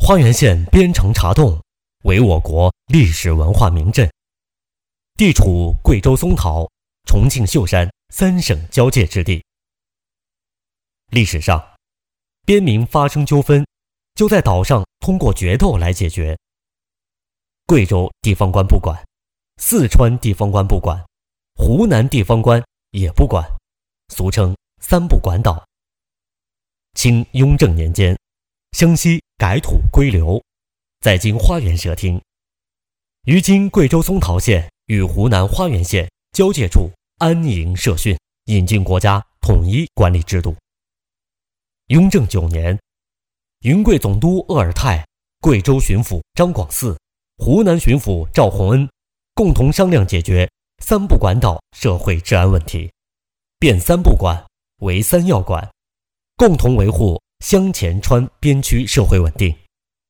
花源县边城茶洞为我国历史文化名镇，地处贵州松桃、重庆秀山三省交界之地。历史上，边民发生纠纷，就在岛上通过决斗来解决。贵州地方官不管，四川地方官不管，湖南地方官也不管，俗称三不管岛。清雍正年间，湘西改土归流，在今花园设厅，于今贵州松桃县与湖南花园县交界处安营设训，引进国家统一管理制度。雍正9年，云贵总督鄂尔泰、贵州巡抚张广嗣、湖南巡抚赵洪恩共同商量解决三不管岛社会治安问题，变三不管为三要管，共同维护湘黔川边区社会稳定。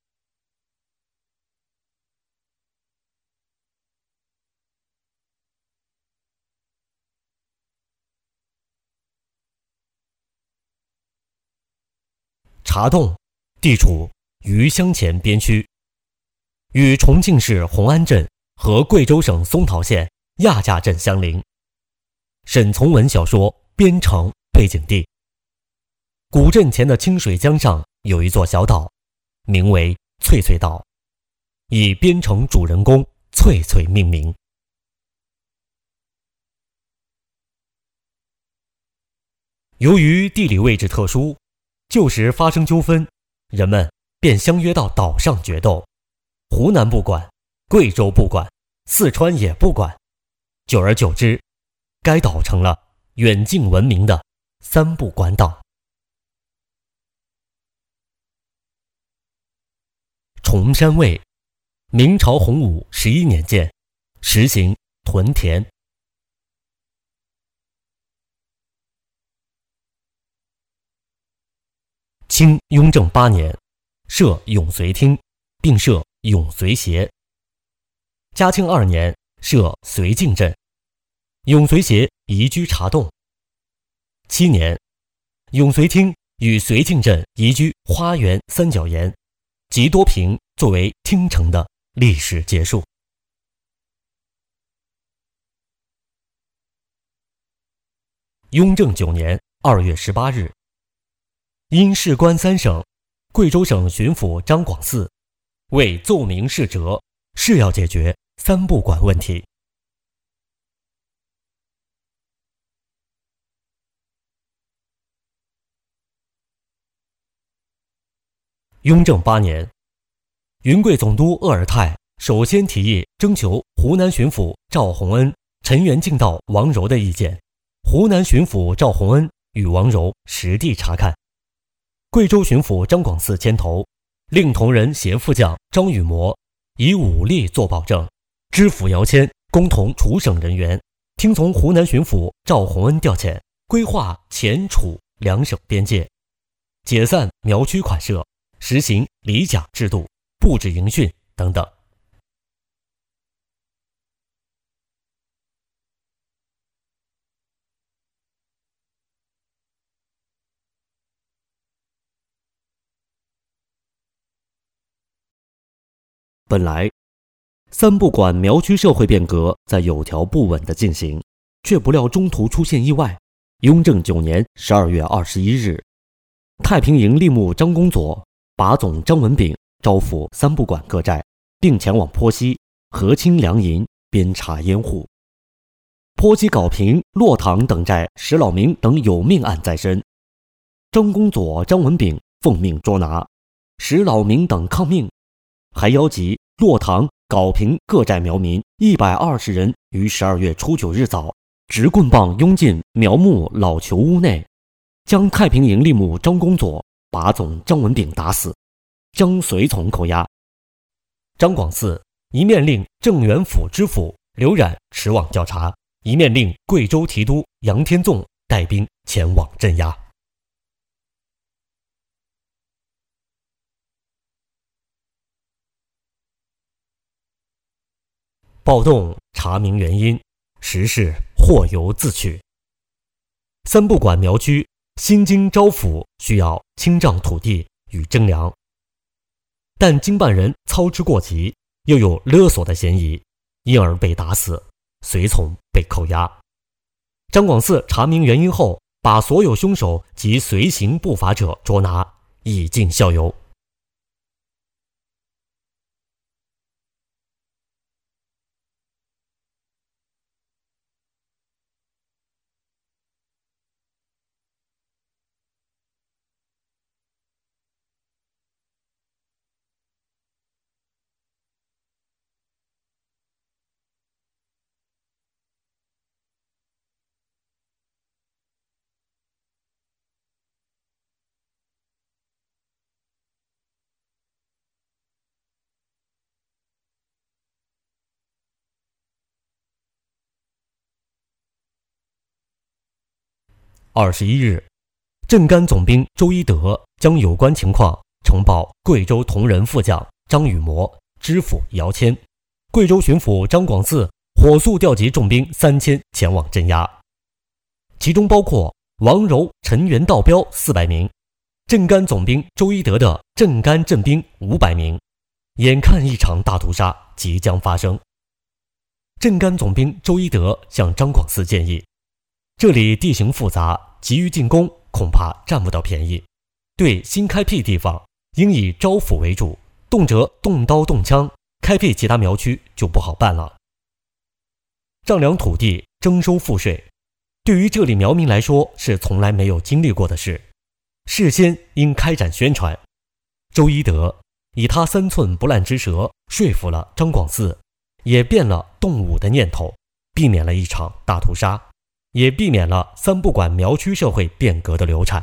茶洞地处渝湘黔边区，与重庆市红安镇和贵州省松桃县亚架镇相邻。沈从文小说《边城》背景地。古镇前的清水江上有一座小岛，名为翠翠岛，以边城主人公翠翠命名。由于地理位置特殊，旧时发生纠纷，人们便相约到岛上决斗。湖南不管，贵州不管，四川也不管，久而久之，该岛成了远近闻名的三不管岛。崇山卫，明朝洪武11年建，实行屯田。清雍正8年，设永绥厅，并设永绥协。嘉庆2年，设绥靖镇，永绥协移居茶洞。7年，永绥厅与绥靖镇移居花园三角岩，即多平作为厅城的历史结束。雍正9年2月18日，因事关三省，贵州省巡抚张广嗣为奏明事折，是要解决三不管问题。雍正8年，云贵总督鄂尔泰首先提议征求湖南巡抚赵洪恩、陈元敬道王柔的意见。湖南巡抚赵洪恩与王柔实地查看，贵州巡抚张广嗣牵头，令同仁协副将张雨模以武力作保证，知府姚谦共同楚省人员，听从湖南巡抚赵洪恩调遣，规划黔楚两省边界，解散苗区款设，实行里甲制度，布置营训等等。本来，三不管苗区社会变革在有条不紊地进行，却不料中途出现意外。雍正9年12月21日，太平营吏目张公佐、把总张文炳招抚三不管各寨，并前往坡西、河清粮营边查烟户。坡西皋平、洛塘等寨石老明等有命案在身，张公佐、张文炳奉命捉拿，石老明等抗命，还邀集洛塘、皋平各寨苗民120人于12月初9日早，执棍棒拥进苗木老囚屋内，将太平营吏目张公佐、把总张文炳打死，将随从扣押。张广嗣一面令正元府知府刘冉驰往调查，一面令贵州提督杨天纵带兵前往镇压。暴动查明原因，实是祸由自取。三不管苗区新经招抚需要清账土地与征粮， 但经办人操之过急，又有勒索的嫌疑，因而被打死，随从被扣押。张广嗣查明原因后，把所有凶手及随行不法者捉拿，以儆效尤。21日，镇干总兵周一德将有关情况呈报贵州同仁副将张雨模、知府姚谦。贵州巡抚张广嗣火速调集重兵3000前往镇压，其中包括王柔、陈元道标400名，镇干总兵周一德的镇干镇兵500名。眼看一场大屠杀即将发生，镇干总兵周一德向张广嗣建议，这里地形复杂，急于进攻恐怕占不到便宜，对新开辟地方应以招抚为主，动辄动刀动枪，开辟其他苗区就不好办了。丈量土地，征收赋税，对于这里苗民来说是从来没有经历过的事，事先应开展宣传。周一德以他3寸不烂之舌说服了张广嗣，也变了动武的念头，避免了一场大屠杀，也避免了三不管苗区社会变革的流产。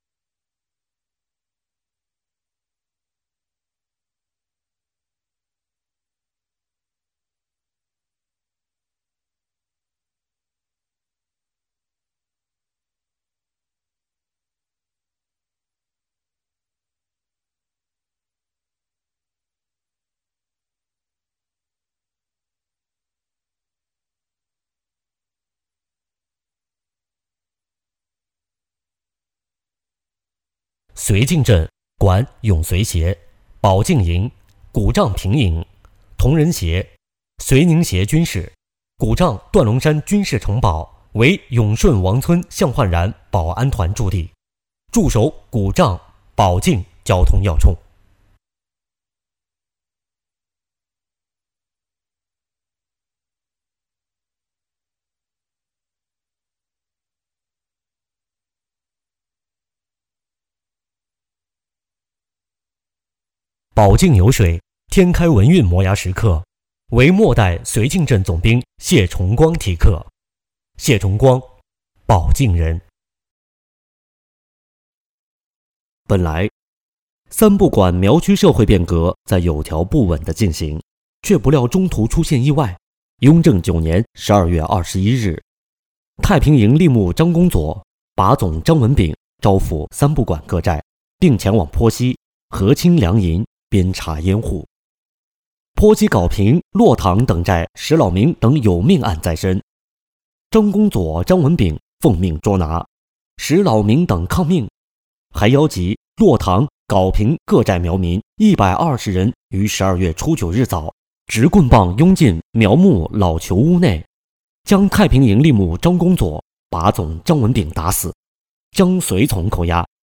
绥靖镇管永绥协、保靖营、古丈平营、同仁协、绥宁协军事，古丈段龙山军事城堡为永顺王村向焕然保安团驻地，驻守古丈、保靖交通要冲。保靖有水，天开文运摩崖石刻，为末代绥靖镇总兵谢崇光题刻。谢崇光，保靖人。本来三不管苗区社会变革在有条不紊地进行，却不料中途出现意外。雍正9年12月21日，太平营吏目张公佐、把总张文炳招抚三不管各寨，并前往坡西、河清粮营鞭查烟户。坡西皋平、洛塘等寨石老明等有命案在身，张公佐、张文炳奉命捉拿，石老明等抗命，还邀集洛塘、皋平各寨苗民120人于12月初9日早，执棍棒拥进苗木老囚屋内，将太平营吏目张公佐、把总张文炳打死，将随从扣押，